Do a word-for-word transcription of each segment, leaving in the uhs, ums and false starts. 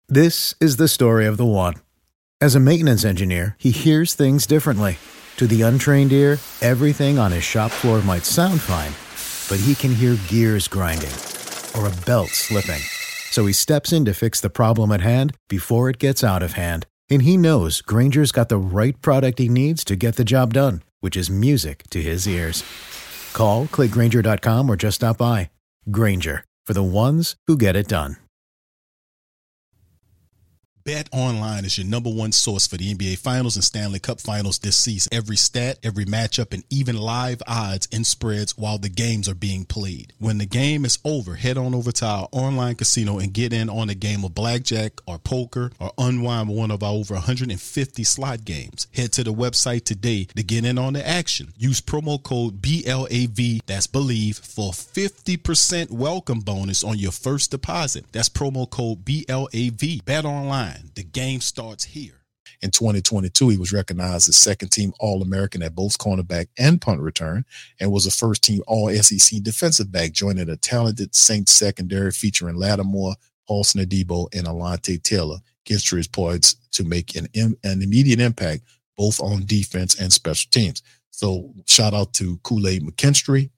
This is the story of the one. As a maintenance engineer, he hears things differently. To the untrained ear, everything on his shop floor might sound fine, but he can hear gears grinding or a belt slipping. So he steps in to fix the problem at hand before it gets out of hand. And he knows Grainger's got the right product he needs to get the job done, which is music to his ears. Call, click Grainger dot com, or just stop by. Grainger, for the ones who get it done. BetOnline is your number one source for the N B A Finals and Stanley Cup Finals this season. Every stat, every matchup, and even live odds and spreads while the games are being played. When the game is over, head on over to our online casino and get in on a game of blackjack or poker or unwind one of our over one hundred fifty slot games. Head to the website today to get in on the action. Use promo code B L A V, that's Believe, for fifty percent welcome bonus on your first deposit. That's promo code B L A V. BetOnline. The game starts here. In twenty twenty-two, he was recognized as second team All-American at both cornerback and punt return and was a first team All-S E C defensive back, joining a talented Saints secondary featuring Lattimore, Paulson Adebo, and Alontae Taylor. Gilchrist is poised to make an, an immediate impact both on defense and special teams. So shout out to Kool-Aid McKinstry.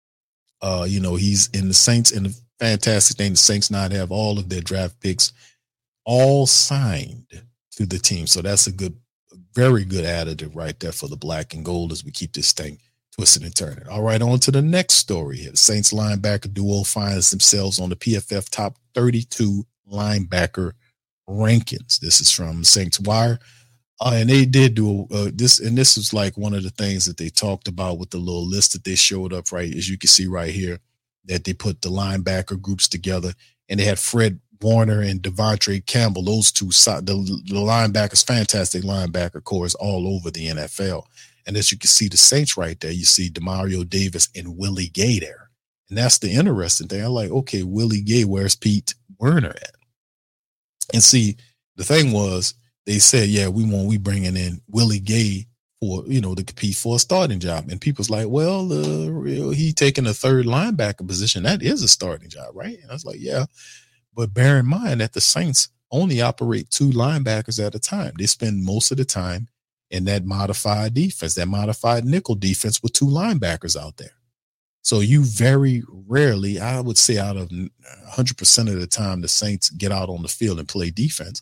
Uh, you know, he's in the Saints, and the fantastic thing, the Saints now have all of their draft picks all signed to the team. So that's a good, very good additive right there for the black and gold as we keep this thing twisted and turning. All right, on to the next story here. The Saints linebacker duo finds themselves on the P F F top thirty-two linebacker rankings. This is from Saints Wire. Uh, and they did do uh, this, and this is like one of the things that they talked about with the little list that they showed up, right, as you can see right here, that they put the linebacker groups together, and they had Fred Warner and Devontae Campbell, those two, the, the linebackers, fantastic linebacker cores all over the N F L. And as you can see, the Saints right there, you see Demario Davis and Willie Gay there. And that's the interesting thing. I'm like, okay, Willie Gay, where's Pete Werner at? And see, the thing was, they said, yeah, we want, we bringing in Willie Gay for, you know, to compete for a starting job. And people's like, well, uh, he taking a third linebacker position. That is a starting job, right? And I was like, yeah. But bear in mind that the Saints only operate two linebackers at a time. They spend most of the time in that modified defense, that modified nickel defense with two linebackers out there. So you very rarely, I would say out of one hundred percent of the time, the Saints get out on the field and play defense.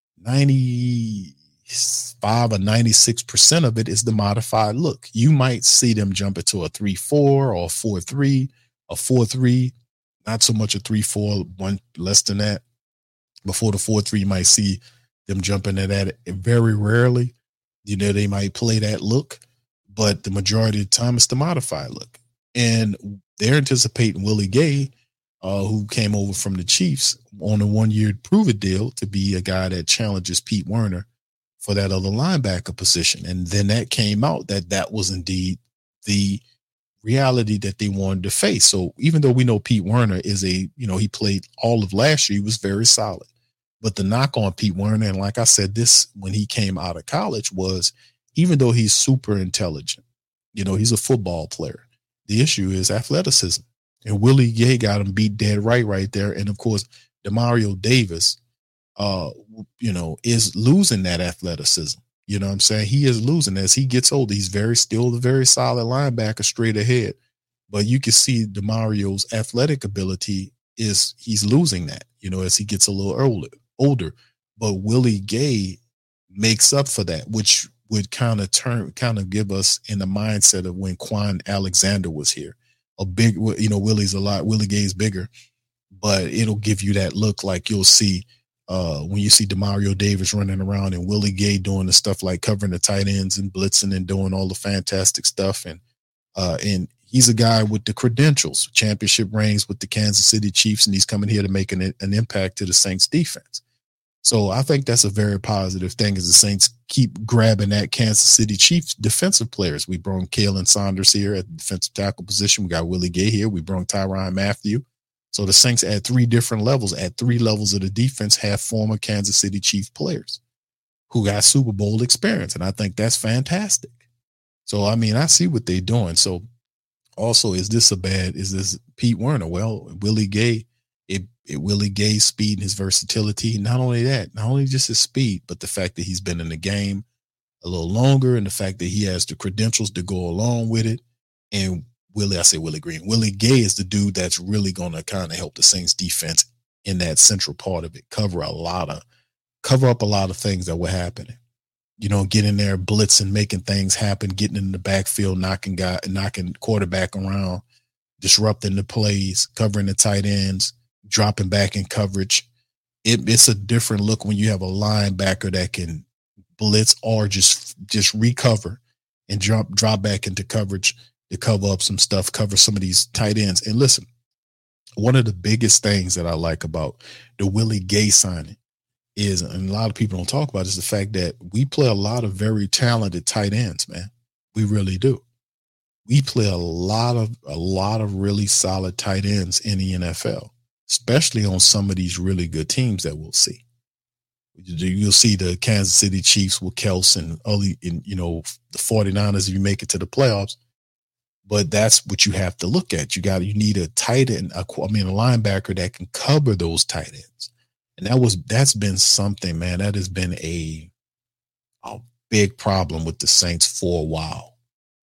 ninety-five or ninety-six percent of it is the modified look. You might see them jump into a three four or a four three, a four three. Not so much a three four, one less than that. Before the four three, you might see them jumping at that very rarely. You know, they might play that look, but the majority of the time it's the modified look. And they're anticipating Willie Gay, uh, who came over from the Chiefs on a one-year prove-it deal, to be a guy that challenges Pete Werner for that other linebacker position. And then that came out that that was indeed the reality that they wanted to face. So even though we know Pete Werner is a, you know, he played all of last year, he was very solid. But the knock on Pete Werner, and like I said, this when he came out of college, was even though he's super intelligent, you know, he's a football player, the issue is athleticism. And Willie Gay got him beat dead right right there. And of course, Demario Davis, uh, you know, is losing that athleticism. You know what I'm saying? He is losing as he gets older. He's very still a very solid linebacker straight ahead. But you can see Demario's athletic ability is he's losing that, you know, as he gets a little older, older. But Willie Gay makes up for that, which would kind of turn, kind of give us in the mindset of when Quan Alexander was here. A big, you know, Willie's a lot, Willie Gay's bigger, but it'll give you that look like you'll see Uh, when you see Demario Davis running around and Willie Gay doing the stuff like covering the tight ends and blitzing and doing all the fantastic stuff. And, uh, and he's a guy with the credentials, championship rings with the Kansas City Chiefs, and he's coming here to make an, an impact to the Saints defense. So I think that's a very positive thing as the Saints keep grabbing that Kansas City Chiefs defensive players. We brought Kalen Saunders here at the defensive tackle position. We got Willie Gay here. We brought Tyrann Mathieu. So the Saints at three different levels, at three levels of the defense, have former Kansas City Chief players who got Super Bowl experience. And I think that's fantastic. So, I mean, I see what they're doing. So also, is this a bad, is this Pete Werner? Well, Willie Gay It, it Willie Gay's speed and his versatility. Not only that, not only just his speed, but the fact that he's been in the game a little longer and the fact that he has the credentials to go along with it. And Willie, I say Willie Green, Willie Gay is the dude that's really going to kind of help the Saints defense in that central part of it, cover a lot of, cover up a lot of things that were happening. You know, get in there, blitzing, making things happen, getting in the backfield, knocking guy, knocking quarterback around, disrupting the plays, covering the tight ends, dropping back in coverage. It, it's a different look when you have a linebacker that can blitz or just just recover and drop drop back into coverage to cover up some stuff, cover some of these tight ends. And listen, one of the biggest things that I like about the Willie Gay signing is, and a lot of people don't talk about, is the fact that we play a lot of very talented tight ends, man. We really do. We play a lot of a lot of really solid tight ends in the N F L, especially on some of these really good teams that we'll see. You'll see the Kansas City Chiefs with Kels and early, in, you know, the 49ers if you make it to the playoffs. But that's what you have to look at. You got you need a tight end, a, I mean, a linebacker that can cover those tight ends. And that was that's been something, man. That has been a, a big problem with the Saints for a while.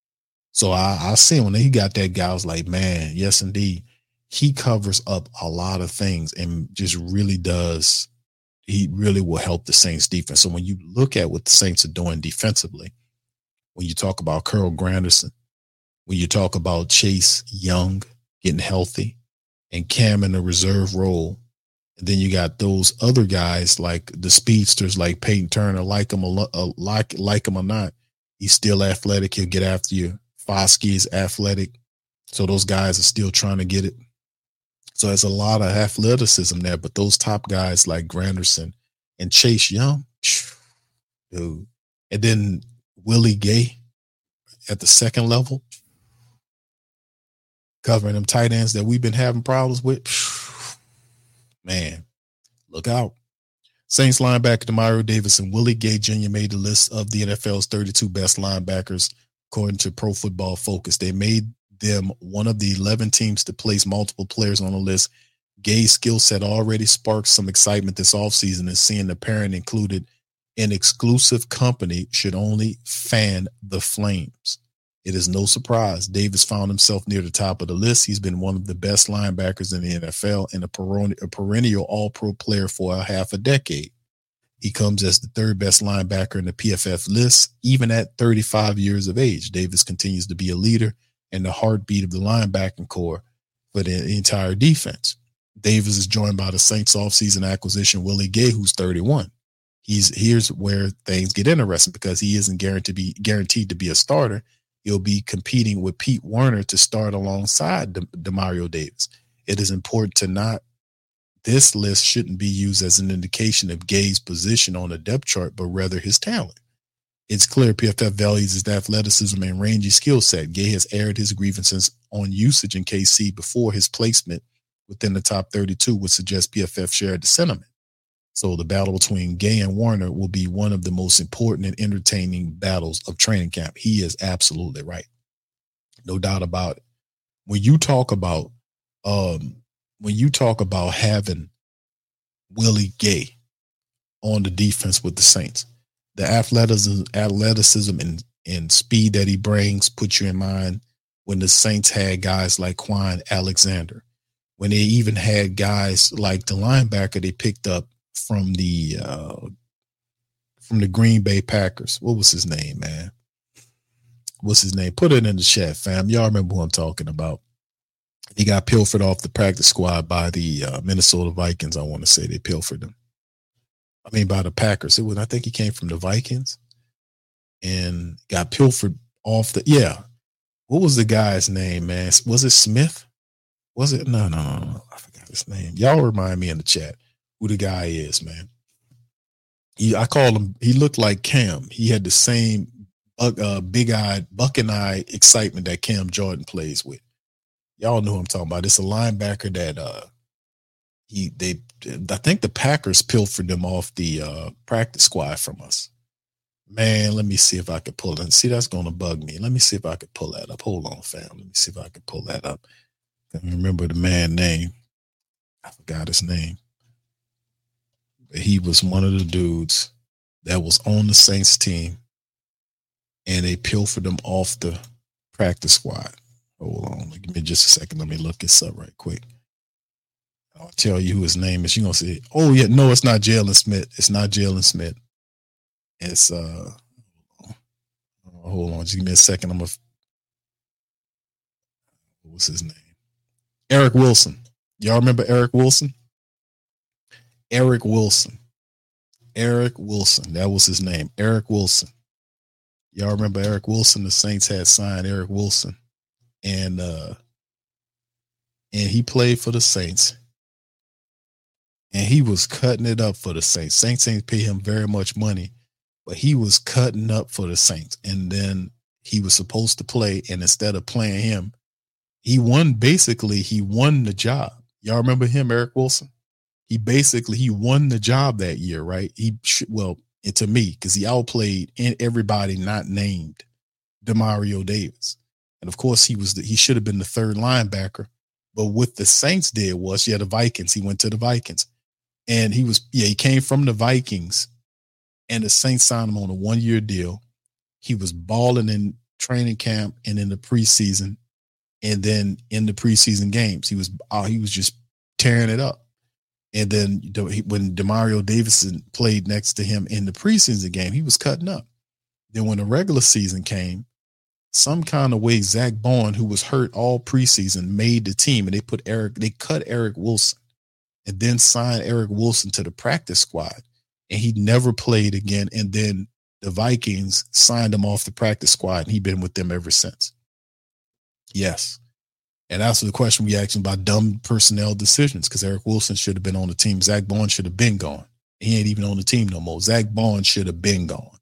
So I, I see when he got that guy, I was like, man, yes, indeed. He covers up a lot of things and just really does. He really will help the Saints defense. So when you look at what the Saints are doing defensively, when you talk about Carl Granderson, when you talk about Chase Young getting healthy and Cam in a reserve role, and then you got those other guys like the speedsters like Peyton Turner, like him, or, uh, like, like him or not, he's still athletic. He'll get after you. Foskey is athletic. So those guys are still trying to get it. So there's a lot of athleticism there, but those top guys like Granderson and Chase Young, dude. And then Willie Gay at the second level, covering them tight ends that we've been having problems with. Man, look out. Saints linebacker Demario Davis and Willie Gay Junior made the list of the N F L's thirty-two best linebackers, according to Pro Football Focus. They made them one of the eleven teams to place multiple players on the list. Gay's skill set already sparked some excitement this offseason, and seeing the parent included in exclusive company should only fan the flames. It is no surprise Davis found himself near the top of the list. He's been one of the best linebackers in the N F L and a perennial all-pro player for a half a decade. He comes as the third best linebacker in the P F F list, even at thirty-five years of age. Davis continues to be a leader and the heartbeat of the linebacking core for the entire defense. Davis is joined by the Saints offseason acquisition, Willie Gay, who's thirty-one. He's here's where things get interesting because he isn't guaranteed to be guaranteed to be a starter. He'll be competing with Pete Werner to start alongside De- Demario Davis. It is important to not, this list shouldn't be used as an indication of Gay's position on the depth chart, but rather his talent. It's clear P F F values his athleticism and rangy skill set. Gay has aired his grievances on usage in K C before his placement within the top thirty-two would suggest P F F shared the sentiment. So the battle between Gay and Warner will be one of the most important and entertaining battles of training camp. He is absolutely right. No doubt about it. When you talk about, um, when you talk about having Willie Gay on the defense with the Saints, the athleticism, athleticism and, and speed that he brings puts you in mind when the Saints had guys like Quan Alexander, when they even had guys like the linebacker they picked up from the uh, from the Green Bay Packers. What was his name, man? What's his name? Put it in the chat, fam. Y'all remember who I'm talking about. He got pilfered off the practice squad by the uh, Minnesota Vikings. I want to say they pilfered him. I mean, by the Packers. It was, I think he came from the Vikings and got pilfered off the, yeah. What was the guy's name, man? Was it Smith? Was it? No, no, no, no. I forgot his name. Y'all remind me in the chat who the guy is, man. He, I call him, he looked like Cam. He had the same uh, big-eyed, buck-and-eye excitement that Cam Jordan plays with. Y'all know who I'm talking about. It's a linebacker that uh, he they I think the Packers pilfered them off the uh, practice squad from us. Man, let me see if I could pull it. See, that's going to bug me. Let me see if I could pull that up. Hold on, fam. Let me see if I can pull that up. I can't remember the man's name. I forgot his name. But he was one of the dudes that was on the Saints team, and they pilfered him off the practice squad. Hold on. Give me just a second. Let me look this up right quick. I'll tell you who his name is. You're going to say, oh, yeah, no, it's not Jalen Smith. It's not Jalen Smith. It's, uh, hold on. Just give me a second. I'm going to, what's his name? Eric Wilson. Y'all remember Eric Wilson? Eric Wilson. Eric Wilson. That was his name. Eric Wilson. Y'all remember Eric Wilson? The Saints had signed Eric Wilson. And, uh, and he played for the Saints. And he was cutting it up for the Saints. Saints ain't pay him very much money, but he was cutting up for the Saints. And then he was supposed to play, and instead of playing him, he won, basically, he won the job. Y'all remember him, Eric Wilson? He basically, he won the job that year, right? He, well, and to me, because he outplayed everybody not named Demario Davis. And of course, he was the, he should have been the third linebacker. But what the Saints did was, yeah, the Vikings, he went to the Vikings. And he was, yeah, he came from the Vikings, and the Saints signed him on a one-year deal. He was balling in training camp and in the preseason, and then in the preseason games, he was uh, he was just tearing it up. And then when Demario Davidson played next to him in the preseason game, he was cutting up. Then when the regular season came, some kind of way Zach Bowen, who was hurt all preseason, made the team, and they put Eric, they cut Eric Wilson. And then signed Eric Wilson to the practice squad. And he never played again. And then the Vikings signed him off the practice squad, and he's been with them ever since. Yes. And that's the question we asked him about dumb personnel decisions, because Eric Wilson should have been on the team. Zach Bowen should have been gone. He ain't even on the team no more. Zach Bowen should have been gone.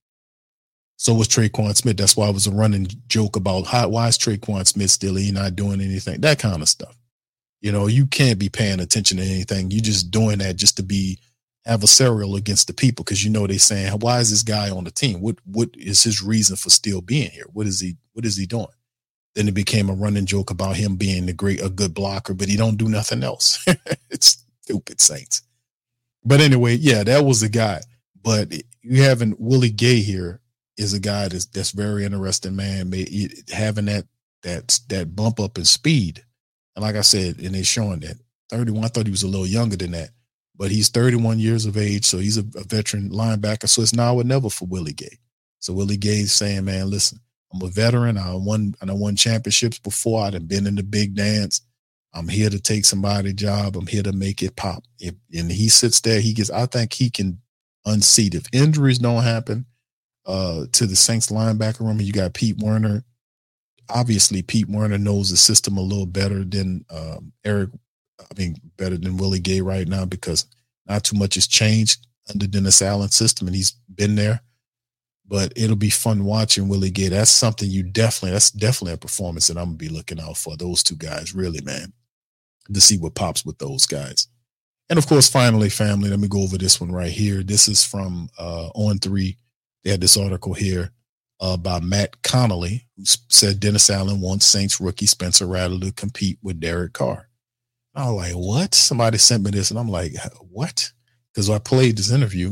So was Traquan Smith. That's why it was a running joke about how, why is Traquan Smith still he not doing anything? That kind of stuff. You know, you can't be paying attention to anything. You're just doing that just to be adversarial against the people, because you know they're saying, why is this guy on the team? What what is his reason for still being here? What is he what is he doing? Then it became a running joke about him being a great a good blocker, but he don't do nothing else. It's stupid Saints. But anyway, yeah, that was the guy. But you having Willie Gay here is a guy that's that's very interesting, man. Having that that that bump up in speed. And like I said, and they're showing that thirty-one, I thought he was a little younger than that, but he's thirty-one years of age. So he's a, a veteran linebacker. So it's now or never for Willie Gay. So Willie Gay's saying, man, listen, I'm a veteran. I won, I won championships before. I'd been in the big dance. I'm here to take somebody's job. I'm here to make it pop. If, and he sits there, he gets, I think he can unseat. If injuries don't happen uh, to the Saints linebacker room, and you got Pete Werner. Obviously, Pete Werner knows the system a little better than um, Eric, I mean, better than Willie Gay right now, because not too much has changed under Dennis Allen's system, and he's been there. But it'll be fun watching Willie Gay. That's something you definitely, that's definitely a performance that I'm going to be looking out for, those two guys, really, man, to see what pops with those guys. And, of course, finally, family, let me go over this one right here. This is from uh, On three. They had this article here. Uh, by Matt Connolly, who said Dennis Allen wants Saints rookie Spencer Rattler to compete with Derek Carr. I was like, what? Somebody sent me this, and I'm like, what? Because I played this interview,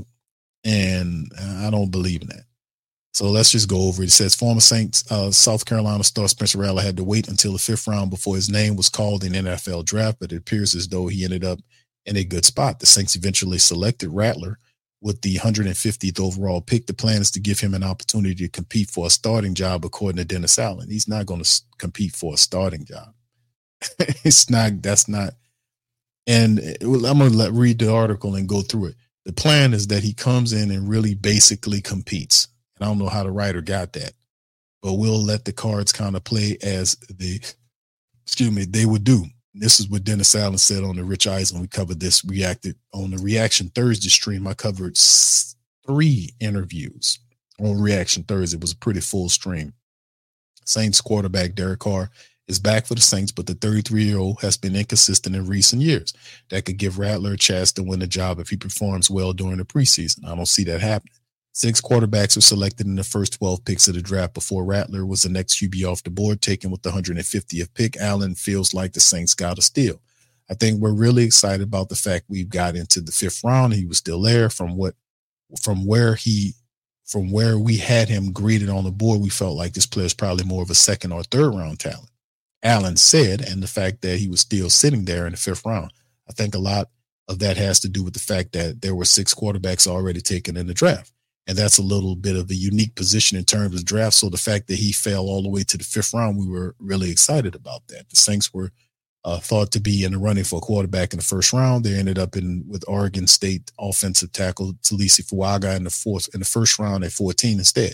and I don't believe in that. So let's just go over it. It says former Saints, uh, South Carolina star Spencer Rattler had to wait until the fifth round before his name was called in the N F L draft, but it appears as though he ended up in a good spot. The Saints eventually selected Rattler with the one hundred fiftieth overall pick. The plan is to give him an opportunity to compete for a starting job, according to Dennis Allen. He's not going to compete for a starting job. It's not, that's not. And I'm going to let read the article and go through it. The plan is that he comes in and really basically competes. And I don't know how the writer got that, but we'll let the cards kind of play as the, excuse me, they would do. This is what Dennis Allen said on the Rich Eisen. We covered this, reacted on the Reaction Thursday stream. I covered three interviews on Reaction Thursday. It was a pretty full stream. Saints quarterback Derek Carr is back for the Saints, but the thirty-three-year-old has been inconsistent in recent years. That could give Rattler a chance to win the job if he performs well during the preseason. I don't see that happening. Six quarterbacks were selected in the first twelve picks of the draft. Before Rattler was the next Q B off the board, taken with the one hundred fiftieth pick. Allen feels like the Saints got a steal. I think we're really excited about the fact we've got into the fifth round. He was still there from what, from where he, from where we had him graded on the board. We felt like this player is probably more of a second or third round talent. Allen said, and the fact that he was still sitting there in the fifth round, I think a lot of that has to do with the fact that there were six quarterbacks already taken in the draft. And that's a little bit of a unique position in terms of draft. So the fact that he fell all the way to the fifth round, we were really excited about that. The Saints were uh, thought to be in the running for a quarterback in the first round. They ended up in with Oregon State offensive tackle Talisi Fuaga in the fourth in the first round at fourteen instead.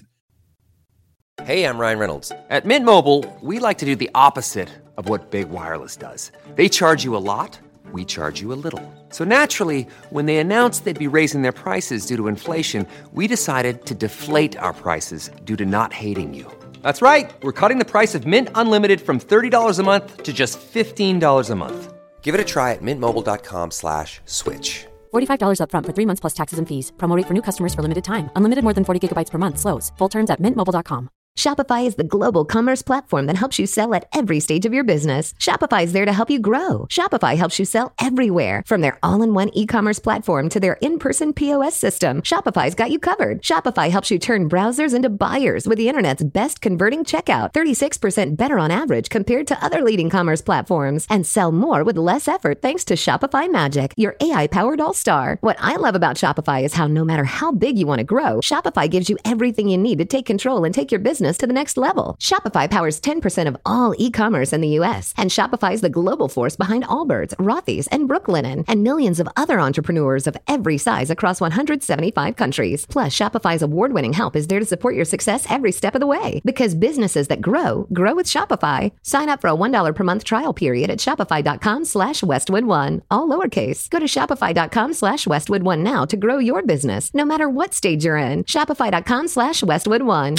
Hey, I'm Ryan Reynolds. At Mint Mobile, we like to do the opposite of what Big Wireless does. They charge you a lot. We charge you a little. So naturally, when they announced they'd be raising their prices due to inflation, we decided to deflate our prices due to not hating you. That's right. We're cutting the price of Mint Unlimited from thirty dollars a month to just fifteen dollars a month. Give it a try at mintmobile.com slash switch. forty-five dollars up front for three months plus taxes and fees. Promo rate for new customers for limited time. Unlimited more than forty gigabytes per month slows. Full terms at mint mobile dot com. Shopify is the global commerce platform that helps you sell at every stage of your business. Shopify is there to help you grow. Shopify helps you sell everywhere, from their all-in-one e-commerce platform to their in-person P O S system. Shopify's got you covered. Shopify helps you turn browsers into buyers with the internet's best converting checkout, thirty-six percent better on average compared to other leading commerce platforms, and sell more with less effort thanks to Shopify Magic, your A I-powered all-star. What I love about Shopify is how no matter how big you want to grow, Shopify gives you everything you need to take control and take your business to the next level. Shopify powers ten percent of all e-commerce in the U S, and Shopify is the global force behind Allbirds, Rothy's, and Brooklinen, and millions of other entrepreneurs of every size across one hundred seventy-five countries. Plus, Shopify's award-winning help is there to support your success every step of the way, because businesses that grow, grow with Shopify. Sign up for a one dollar per month trial period at shopify.com slash Westwood One, all lowercase. Go to shopify.com slash Westwood One now to grow your business, no matter what stage you're in. Shopify.com slash Westwood One.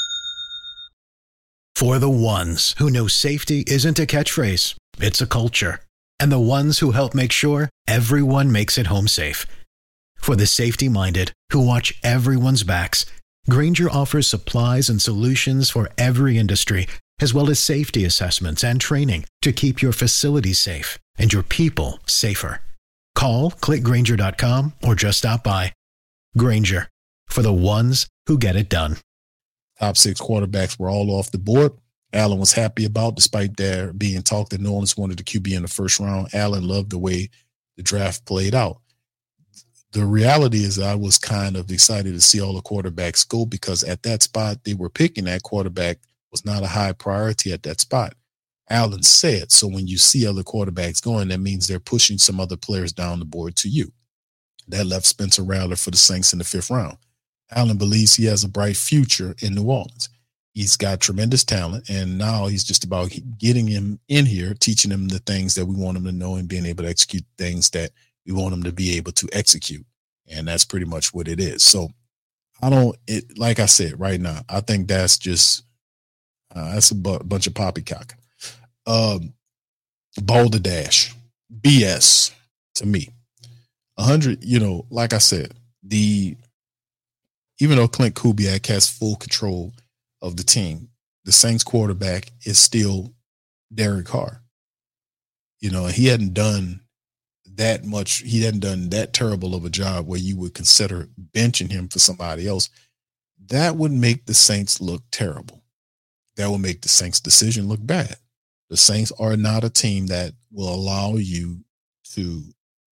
For the ones who know safety isn't a catchphrase, it's a culture. And the ones who help make sure everyone makes it home safe. For the safety-minded who watch everyone's backs, Grainger offers supplies and solutions for every industry, as well as safety assessments and training to keep your facilities safe and your people safer. Call, click Grainger dot com, or just stop by. Grainger, for the ones who get it done. Top six quarterbacks were all off the board. Allen was happy about, despite there being talk that New Orleans wanted the Q B in the first round. Allen loved the way the draft played out. The reality is I was kind of excited to see all the quarterbacks go, because at that spot they were picking, that quarterback was not a high priority at that spot. Allen said, so when you see other quarterbacks going, that means they're pushing some other players down the board to you. That left Spencer Rattler for the Saints in the fifth round. Allen believes he has a bright future in New Orleans. He's got tremendous talent, and now he's just about getting him in here, teaching him the things that we want him to know and being able to execute things that we want him to be able to execute. And that's pretty much what it is. So I don't, it, like I said, right now, I think that's just, uh, that's a bu- bunch of poppycock. Um, balderdash, B S to me. A hundred, you know, like I said, the, even though Clint Kubiak has full control of the team, the Saints quarterback is still Derek Carr. You know, he hadn't done that much. He hadn't done that terrible of a job where you would consider benching him for somebody else. That would make the Saints look terrible. That would make the Saints decision look bad. The Saints are not a team that will allow you to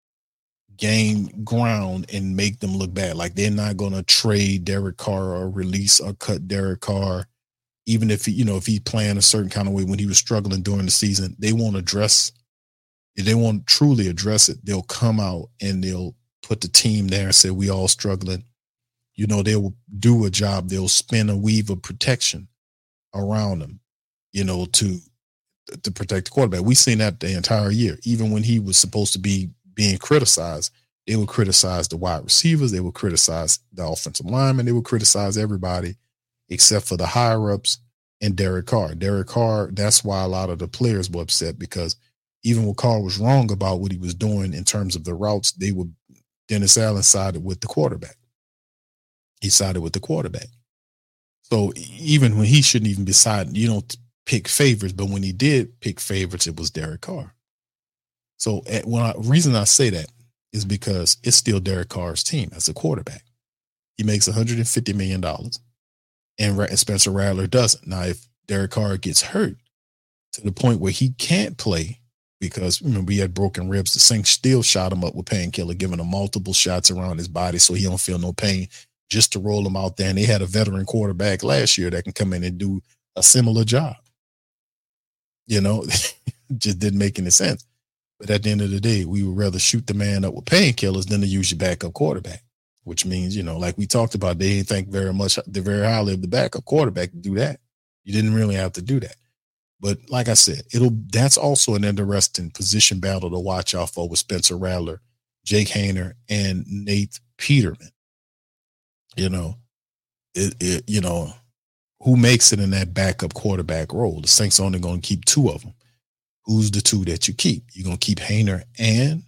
gain ground and make them look bad. Like, they're not going to trade Derek Carr or release or cut Derek Carr, even if he, you know, if he playing a certain kind of way when he was struggling during the season. They won't address, if they won't truly address it, they'll come out and they'll put the team there and say, we all struggling. You know, they'll do a job. They'll spin a weave of protection around them, you know, to to protect the quarterback. We've seen that the entire year. Even when he was supposed to be being criticized, they would criticize the wide receivers, they would criticize the offensive linemen, they would criticize everybody except for the higher ups and Derek Carr. Derek Carr, that's why a lot of the players were upset, because even when Carr was wrong about what he was doing in terms of the routes, they would, Dennis Allen sided with the quarterback. He sided with the quarterback. So even when he shouldn't even be siding, you don't pick favorites, but when he did pick favorites, it was Derek Carr. So at, when I, reason I say that is because it's still Derek Carr's team as a quarterback. He makes one hundred fifty million dollars, and Spencer Rattler doesn't. Now, if Derek Carr gets hurt to the point where he can't play because, remember, he had broken ribs, the Saints still shot him up with painkiller, giving him multiple shots around his body so he don't feel no pain, just to roll him out there. And they had a veteran quarterback last year that can come in and do a similar job. You know, just didn't make any sense. But at the end of the day, we would rather shoot the man up with painkillers than to use your backup quarterback, which means, you know, like we talked about, they didn't think very much, they're very highly of the backup quarterback to do that. You didn't really have to do that. But like I said, it'll that's also an interesting position battle to watch out for with Spencer Rattler, Jake Haener, and Nate Peterman. You know, it, it you know, who makes it in that backup quarterback role? The Saints are only going to keep two of them. Who's the two that you keep? You're going to keep Haener and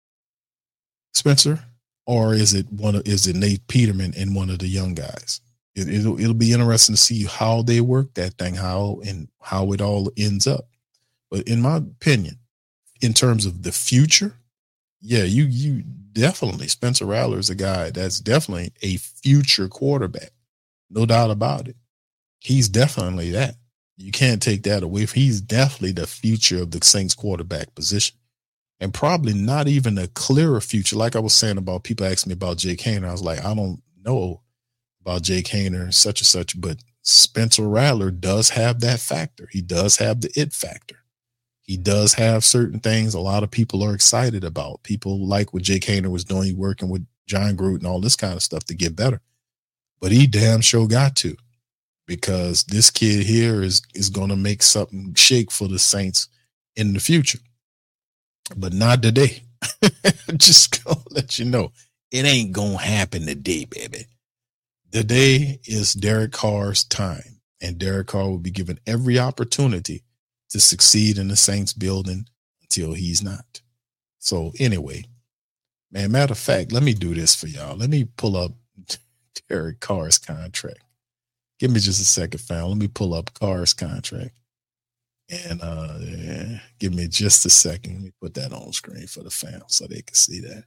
Spencer, or is it one of is it Nate Peterman and one of the young guys? It, it'll it'll be interesting to see how they work that thing, how and how it all ends up. But in my opinion, in terms of the future, yeah, you you definitely Spencer Rattler is a guy that's definitely a future quarterback, no doubt about it. He's definitely that. You can't take that away. He's definitely the future of the Saints quarterback position, and probably not even a clearer future. Like I was saying about people asking me about Jake Haener, I was like, I don't know about Jake Haener, such and such, but Spencer Rattler does have that factor. He does have the it factor. He does have certain things a lot of people are excited about. People like what Jake Haener was doing, working with John Gruden and all this kind of stuff to get better. But he damn sure got to, because this kid here is, is going to make something shake for the Saints in the future. But not today. Just going to let you know, it ain't going to happen today, baby. Today is Derek Carr's time, and Derek Carr will be given every opportunity to succeed in the Saints building until he's not. So anyway, man, matter of fact, let me do this for y'all. Let me pull up Derek Carr's contract. Give me just a second, fam. Let me pull up Carr's contract. And uh, yeah, give me just a second. Let me put that on screen for the fam so they can see that.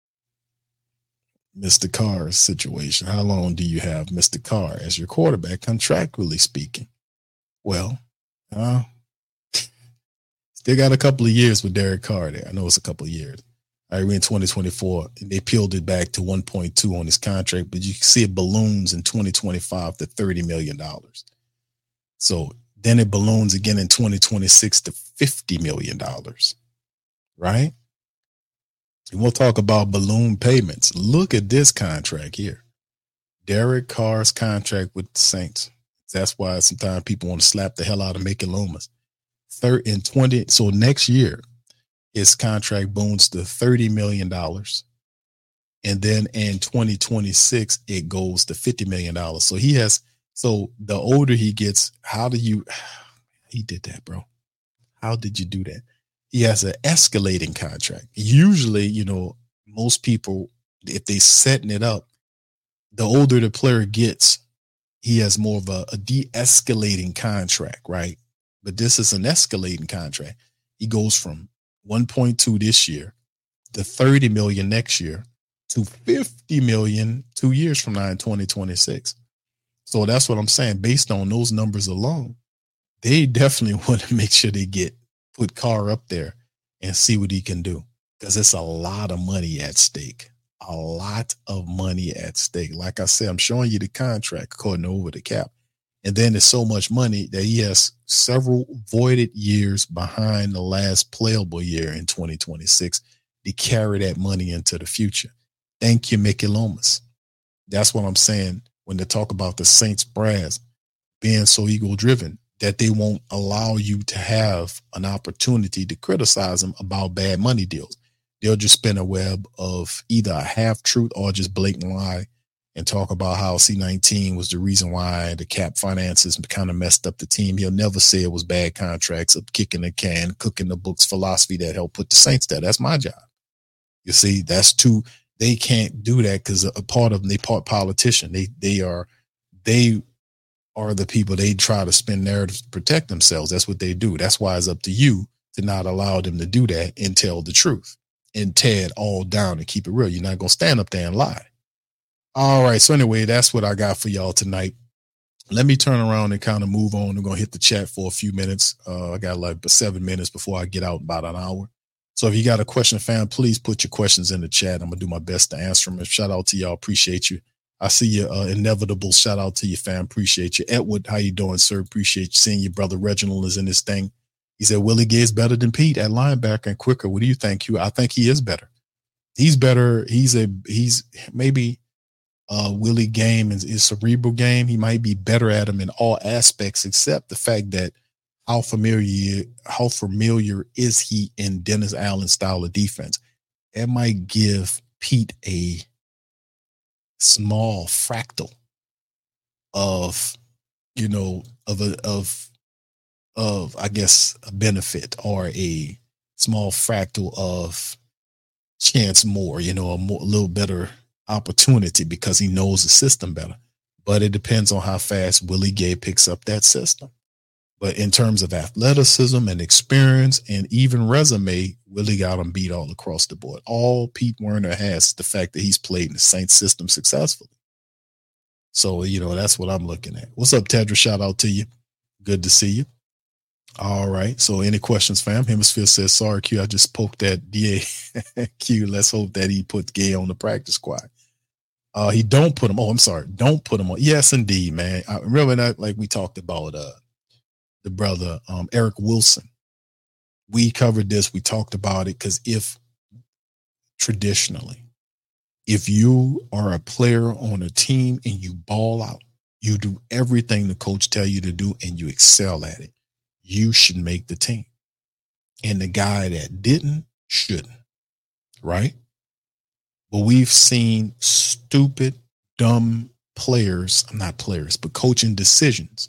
Mister Carr's situation. How long do you have Mister Carr as your quarterback, contractually speaking? Well, uh, still got a couple of years with Derek Carr there. I know it's a couple of years. All right, we're in twenty twenty-four, and they peeled it back to one point two on his contract, but you can see it balloons in twenty twenty-five to thirty million dollars. So then it balloons again in twenty twenty-six to fifty million dollars, right? And we'll talk about balloon payments. Look at this contract here. Derek Carr's contract with the Saints. That's why sometimes people want to slap the hell out of Mickey Loomis. Third in twenty, so next year, his contract balloons to thirty million dollars. And then in twenty twenty-six, it goes to fifty million dollars. So he has, so the older he gets, how do you, he did that, bro. How did you do that? He has an escalating contract. Usually, you know, most people, if they setting it up, the older the player gets, he has more of a, a de-escalating contract, right? But this is an escalating contract. He goes from one point two this year to thirty million next year to fifty million two years from now in twenty twenty-six. So that's what I'm saying. Based on those numbers alone, they definitely want to make sure they get put Carr up there and see what he can do, because it's a lot of money at stake. A lot of money at stake. Like I said, I'm showing you the contract according to Over the Cap. And then there's so much money that he has several voided years behind the last playable year in twenty twenty-six to carry that money into the future. Thank you, Mickey Loomis. That's what I'm saying when they talk about the Saints brass being so ego-driven, that they won't allow you to have an opportunity to criticize them about bad money deals. They'll just spin a web of either a half-truth or just blatant lie and talk about how C nineteen was the reason why the cap finances kind of messed up the team. He'll never say it was bad contracts, of kicking the can, cooking the books philosophy that helped put the Saints there. That's my job. You see, that's too, they can't do that because a part of them, they part politician. They, they are, they are the people, they try to spin narratives to protect themselves. That's what they do. That's why it's up to you to not allow them to do that and tell the truth and tear it all down and keep it real. You're not going to stand up there and lie. All right. So anyway, that's what I got for y'all tonight. Let me turn around and kind of move on. I'm going to hit the chat for a few minutes. Uh, I got like seven minutes before I get out, about an hour. So if you got a question, fam, please put your questions in the chat. I'm going to do my best to answer them. Shout out to y'all. Appreciate you. I see you. Uh, inevitable. Shout out to you, fam. Appreciate you. Edward, how you doing, sir? Appreciate you. Seeing your brother Reginald is in this thing. He said, Willie Gay is better than Pete at linebacker and quicker. What do you think, Hugh? I think he is better. He's better. He's a, he's maybe uh, Willie game is his cerebral game. He might be better at him in all aspects, except the fact that how familiar, how familiar is he in Dennis Allen's style of defense? It might give Pete a small fractal of, you know, of a, of, of, I guess, a benefit or a small fractal of chance more, you know, a, more, a little better opportunity because he knows the system better. But it depends on how fast Willie Gay picks up that system. But in terms of athleticism and experience and even resume, Willie got him beat all across the board. All Pete Werner has is the fact that he's played in the Saints system successfully. So, you know, that's what I'm looking at. What's up, Tedra? Shout out to you. Good to see you. All right. So any questions, fam? Hemisphere says, sorry, Q, I just poked that D A. Q, let's hope that he put Gay on the practice squad. Uh, he don't put him. Oh, I'm sorry. Don't put him on. Yes, indeed, man. I remember that, like we talked about uh, the brother, um, Eric Wilson. We covered this. We talked about it because if traditionally, if you are a player on a team and you ball out, you do everything the coach tell you to do and you excel at it, you should make the team. And the guy that didn't shouldn't, right? But we've seen stupid, dumb players, not players, but coaching decisions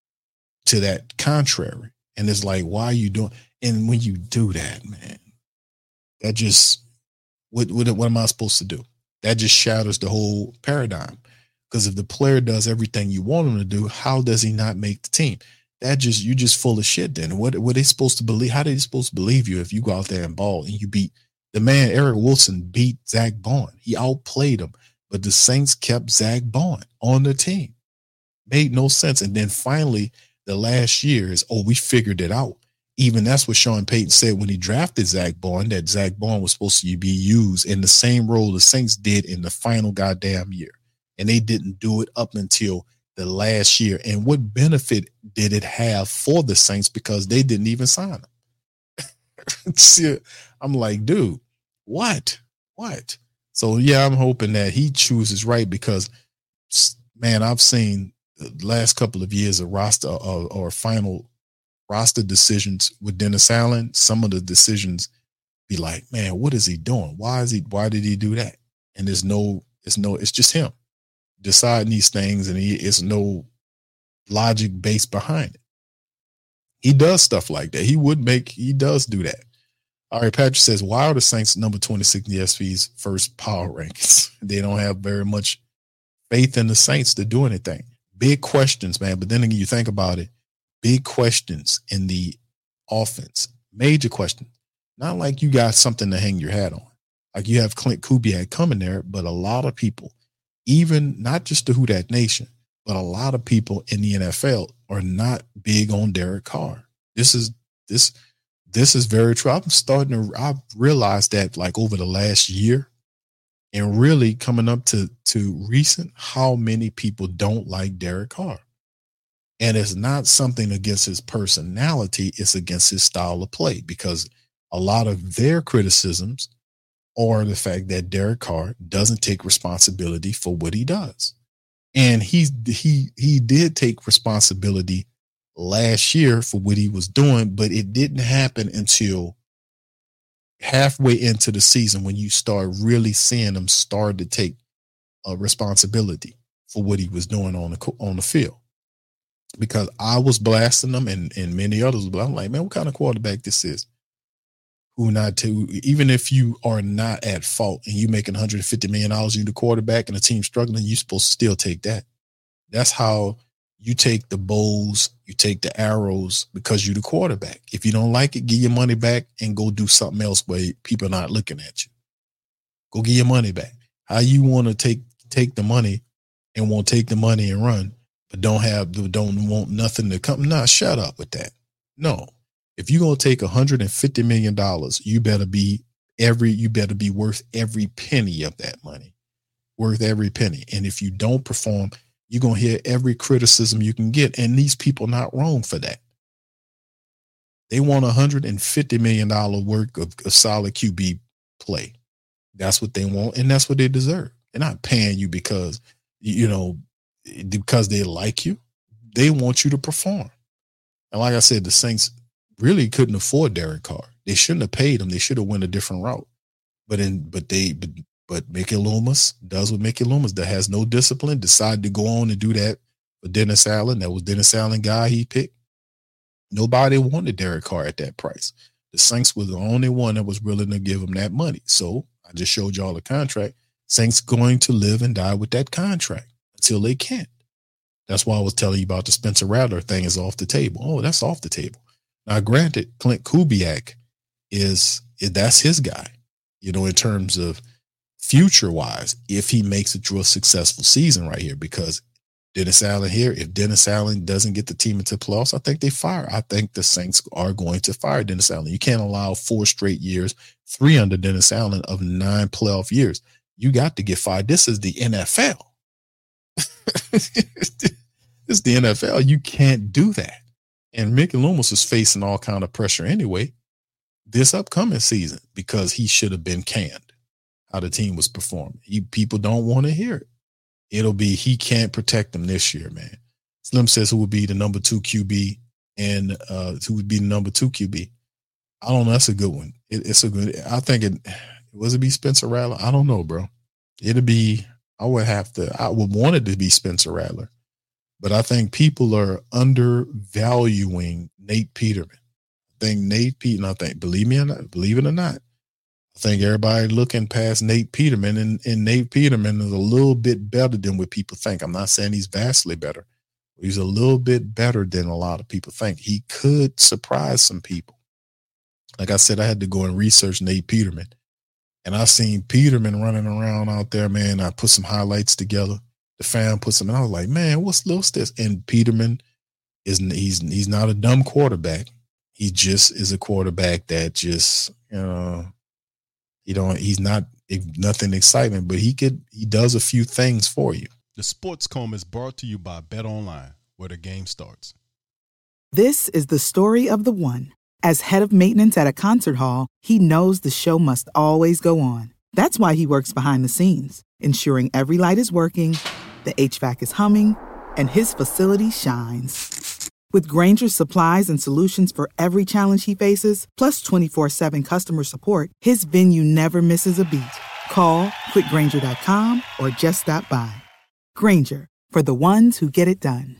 to that contrary. And it's like, why are you doing? And when you do that, man, that just, what, what, what am I supposed to do? That just shatters the whole paradigm. Because if the player does everything you want him to do, how does he not make the team? That just, you just full of shit then. What, what are they supposed to believe? How are they supposed to believe you if you go out there and ball and you beat the man? Eric Wilson beat Zach Bond. He outplayed him, but the Saints kept Zach Bond on the team. Made no sense. And then finally, the last year is, oh, we figured it out. Even that's what Sean Payton said when he drafted Zach Bond, that Zach Bond was supposed to be used in the same role the Saints did in the final goddamn year. And they didn't do it up until the last year. And what benefit did it have for the Saints? Because they didn't even sign him. See, I'm like, dude, what? What? So, yeah, I'm hoping that he chooses right because, man, I've seen the last couple of years of roster or, or final roster decisions with Dennis Allen. Some of the decisions be like, man, what is he doing? Why is he, why did he do that? And there's no, it's no, it's just him deciding these things, and he is no logic based behind it. He does stuff like that. He would make, he does do that. All right, Patrick says, why are the Saints number twenty-six in the S V's first power rankings? They don't have very much faith in the Saints to do anything. Big questions, man. But then again, you think about it, big questions in the offense, major questions. Not like you got something to hang your hat on. Like you have Clint Kubiak coming there, but a lot of people, even not just the Who Dat Nation, but a lot of people in the N F L are not big on Derek Carr. This is this this is very true. I'm starting to I've realized that like over the last year and really coming up to to recent, how many people don't like Derek Carr. And it's not something against his personality, it's against his style of play, because a lot of their criticisms are the fact that Derek Carr doesn't take responsibility for what he does. And he, he, he did take responsibility last year for what he was doing, but it didn't happen until halfway into the season when you start really seeing him start to take uh, responsibility for what he was doing on the, on the field. Because I was blasting them and, and many others, but I'm like, man, what kind of quarterback this is? Who not to, even if you are not at fault and you making one hundred fifty million dollars, you the quarterback and the team struggling, you're supposed to still take that. That's how you take the bows, you take the arrows because you're the quarterback. If you don't like it, give your money back and go do something else where people are not looking at you. Go get your money back. How you want to take take the money and won't take the money and run, but don't have don't want nothing to come? Nah, shut up with that. No. If you're gonna take one hundred fifty million dollars, you better be every you better be worth every penny of that money. Worth every penny. And if you don't perform, you're going to hear every criticism you can get. And these people not wrong for that. They want one hundred fifty million dollars worth of, of solid Q B play. That's what they want. And that's what they deserve. They're not paying you because, you know, because they like you. They want you to perform. And like I said, the Saints really couldn't afford Derek Carr. They shouldn't have paid him. They should have went a different route. But in, but they, but, But Mickey Loomis does what Mickey Loomis that has no discipline, decided to go on and do that for Dennis Allen. That was Dennis Allen guy he picked. Nobody wanted Derek Carr at that price. The Saints was the only one that was willing to give him that money. So I just showed y'all the contract. Saints going to live and die with that contract until they can't. That's why I was telling you about the Spencer Rattler thing is off the table. Oh, that's off the table. Now, granted, Clint Kubiak is, that's his guy, you know, in terms of future wise, if he makes it through a successful season right here, because Dennis Allen here, if Dennis Allen doesn't get the team into playoffs, I think they fire. I think the Saints are going to fire Dennis Allen. You can't allow four straight years, three under Dennis Allen of nine playoff years. You got to get fired. This is the N F L. This is the N F L. You can't do that. And Mickey Loomis is facing all kind of pressure anyway this upcoming season because he should have been canned. How the team was performing. He, people don't want to hear it. It'll be he can't protect them this year, man. Slim says who would be the number two Q B and uh, who would be the number two Q B. I don't know. That's a good one. It, it's a good. I think it was it be Spencer Rattler. I don't know, bro. It'll be. I would have to. I would want it to be Spencer Rattler, but I think people are undervaluing Nate Peterman. I think Nate Peterman. I think believe me or not, believe it or not. I think everybody looking past Nate Peterman, and, and Nate Peterman is a little bit better than what people think. I'm not saying he's vastly better. He's a little bit better than a lot of people think. He could surprise some people. Like I said, I had to go and research Nate Peterman, and I seen Peterman running around out there, man. I put some highlights together. The fan put some, and I was like, man, what's, what's this? And Peterman is he's he's not a dumb quarterback. He just is a quarterback that just, you know, You know, he's not nothing exciting, but he could he does a few things for you. The Sports Comb is brought to you by BetOnline, where the game starts. This is the story of the one. As head of maintenance at a concert hall, he knows the show must always go on. That's why he works behind the scenes, ensuring every light is working, the H V A C is humming, and his facility shines. With Grainger's supplies and solutions for every challenge he faces, plus twenty-four seven customer support, his venue never misses a beat. Call quick grainger dot com or just stop by. Grainger, for the ones who get it done.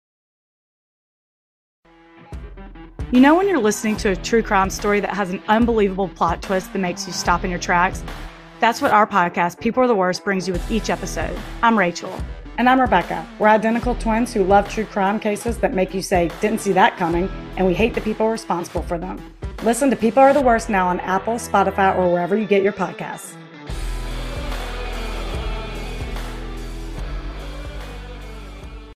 You know when you're listening to a true crime story that has an unbelievable plot twist that makes you stop in your tracks? That's what our podcast, People Are the Worst, brings you with each episode. I'm Rachel. And I'm Rebecca. We're identical twins who love true crime cases that make you say, didn't see that coming, and we hate the people responsible for them. Listen to People Are the Worst now on Apple, Spotify, or wherever you get your podcasts.